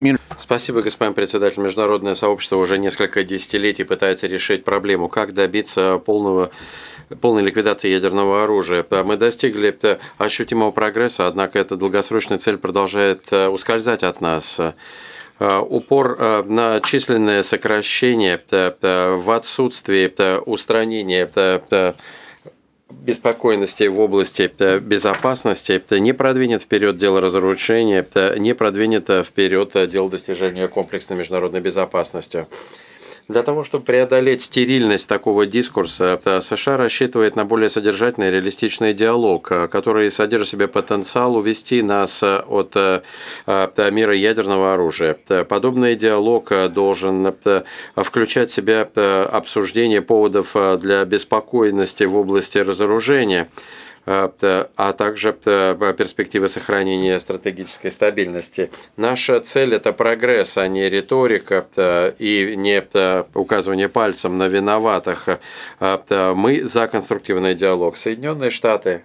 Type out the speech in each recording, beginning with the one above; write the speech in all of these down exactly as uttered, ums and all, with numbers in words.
Спасибо, господин председатель. Международное сообщество уже несколько десятилетий пытается решить проблему, как добиться полного, полной ликвидации ядерного оружия. Мы достигли ощутимого прогресса, однако эта долгосрочная цель продолжает ускользать от нас. Упор на численное сокращение в отсутствии устранения беспокойности в области безопасности не продвинет вперед дело разоружения, не продвинет вперед дело достижения комплексной международной безопасности. Для того, чтобы преодолеть стерильность такого дискурса, США рассчитывает на более содержательный и реалистичный диалог, который содержит в себе потенциал увести нас от мира ядерного оружия. Подобный диалог должен включать в себя обсуждение поводов для беспокойности в области разоружения, а также перспективы сохранения стратегической стабильности. Наша цель – это прогресс, а не риторика и не указывание пальцем на виноватых. Мы за конструктивный диалог. Соединенные Штаты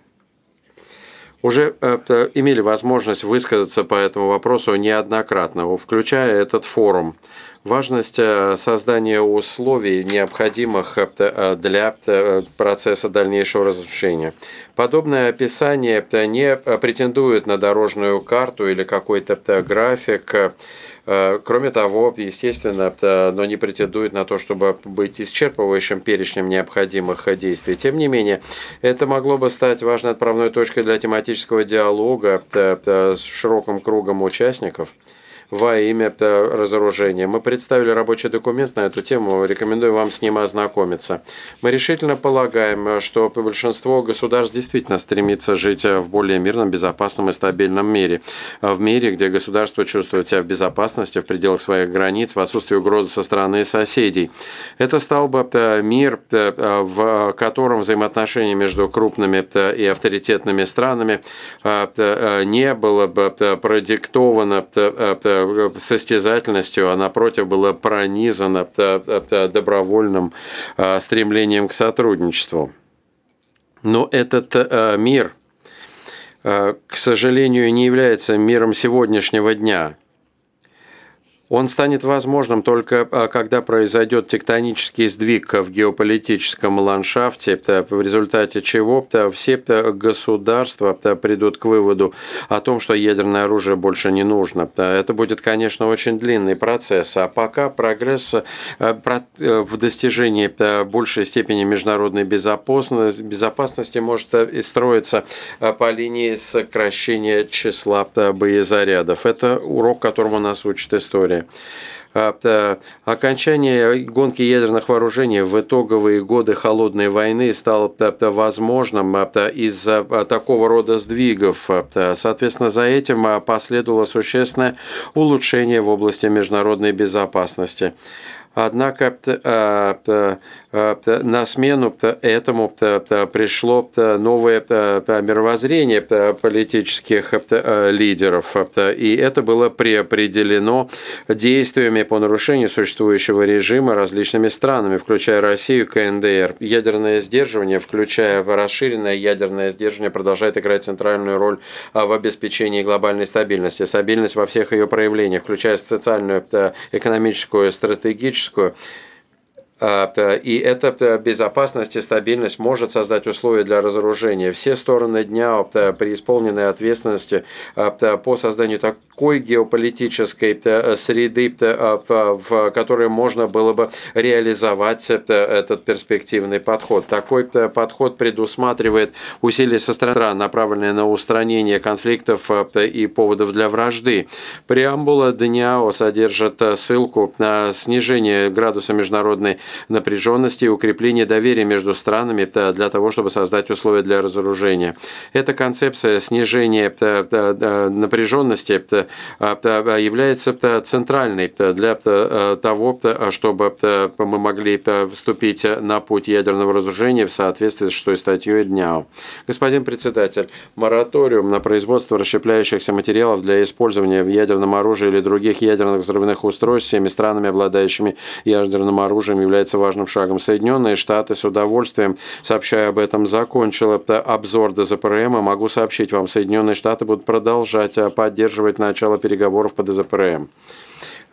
уже имели возможность высказаться по этому вопросу неоднократно, включая этот форум. Важность создания условий, необходимых для процесса дальнейшего разрушения. Подобное описание не претендует на дорожную карту или какой-то график. Кроме того, естественно, но не претендует на то, чтобы быть исчерпывающим перечнем необходимых действий. Тем не менее, это могло бы стать важной отправной точкой для тематического диалога с широким кругом участников во имя разоружения. Мы представили рабочий документ на эту тему, рекомендую вам с ним ознакомиться. Мы решительно полагаем, что большинство государств действительно стремится жить в более мирном, безопасном и стабильном мире. В мире, где государство чувствует себя в безопасности в пределах своих границ, в отсутствии угрозы со стороны соседей. Это стал бы мир, в котором взаимоотношения между крупными и авторитетными странами не было бы продиктовано состязательностью, а напротив было пронизано добровольным стремлением к сотрудничеству. Но этот мир, к сожалению, не является миром сегодняшнего дня. Он станет возможным только когда произойдет тектонический сдвиг в геополитическом ландшафте, в результате чего все государства придут к выводу о том, что ядерное оружие больше не нужно. Это будет, конечно, очень длинный процесс, а пока прогресс в достижении большей степени международной безопасности может строиться по линии сокращения числа боезарядов. Это урок, которому нас учит история. Окончание гонки ядерных вооружений в итоговые годы Холодной войны стало возможным из-за такого рода сдвигов. Соответственно, за этим последовало существенное улучшение в области международной безопасности. Однако на смену этому пришло новое мировоззрение политических лидеров, и это было преопределено действиями по нарушению существующего режима различными странами, включая Россию, ка эн дэ эр. Ядерное сдерживание, включая расширенное ядерное сдерживание, продолжает играть центральную роль в обеспечении глобальной стабильности. Стабильность во всех ее проявлениях, включая социальную, экономическую, стратегическую. И эта безопасность и стабильность может создать условия для разоружения. Все стороны дня преисполнены ответственности по созданию такой геополитической среды, в которой можно было бы реализовать этот перспективный подход. Такой подход предусматривает усилия со стороны стран, направленные на устранение конфликтов и поводов для вражды. Преамбула ДНИАО содержит ссылку на снижение градуса международной напряженности и укрепление доверия между странами для того, чтобы создать условия для разоружения. Эта концепция снижения напряженности является центральной для того, чтобы мы могли вступить на путь ядерного разоружения в соответствии с шестой статьей ДНИАО. Господин председатель, мораториум на производство расщепляющихся материалов для использования в ядерном оружии или других ядерных взрывных устройств всеми странами, обладающими ядерным оружием, является важным шагом. Соединенные Штаты с удовольствием, сообщая об этом, закончил обзор дэ зэ пэ эр эм, и могу сообщить вам, Соединенные Штаты будут продолжать поддерживать начало переговоров по дэ зэ пэ эр эм.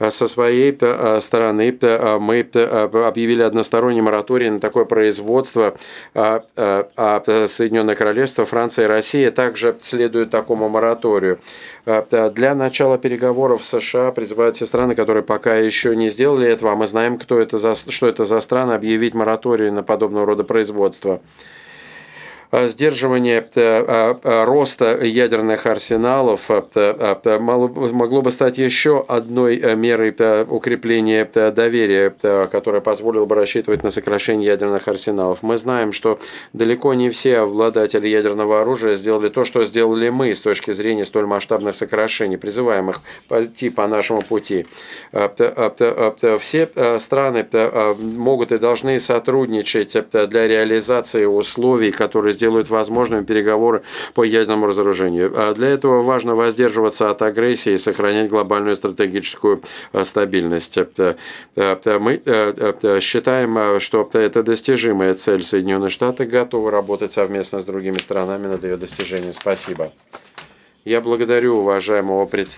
Со своей стороны мы объявили односторонний мораторий на такое производство, а Соединенное Королевство, Франция и Россия также следуют такому мораторию. Для начала переговоров с США призывают все страны, которые пока еще не сделали этого, а мы знаем, кто это за, что это за страны, объявить мораторий на подобного рода производство. Сдерживание роста ядерных арсеналов могло бы стать еще одной мерой укрепления доверия, которая позволила бы рассчитывать на сокращение ядерных арсеналов. Мы знаем, что далеко не все обладатели ядерного оружия сделали то, что сделали мы с точки зрения столь масштабных сокращений, призываемых пойти по нашему пути. Все страны могут и должны сотрудничать для реализации условий, которые сделают возможными переговоры по ядерному разоружению. Для этого важно воздерживаться от агрессии и сохранять глобальную стратегическую стабильность. Мы считаем, что это достижимая цель. Соединенные Штаты готовы работать совместно с другими странами над ее достижением. Спасибо. Я благодарю уважаемого представителя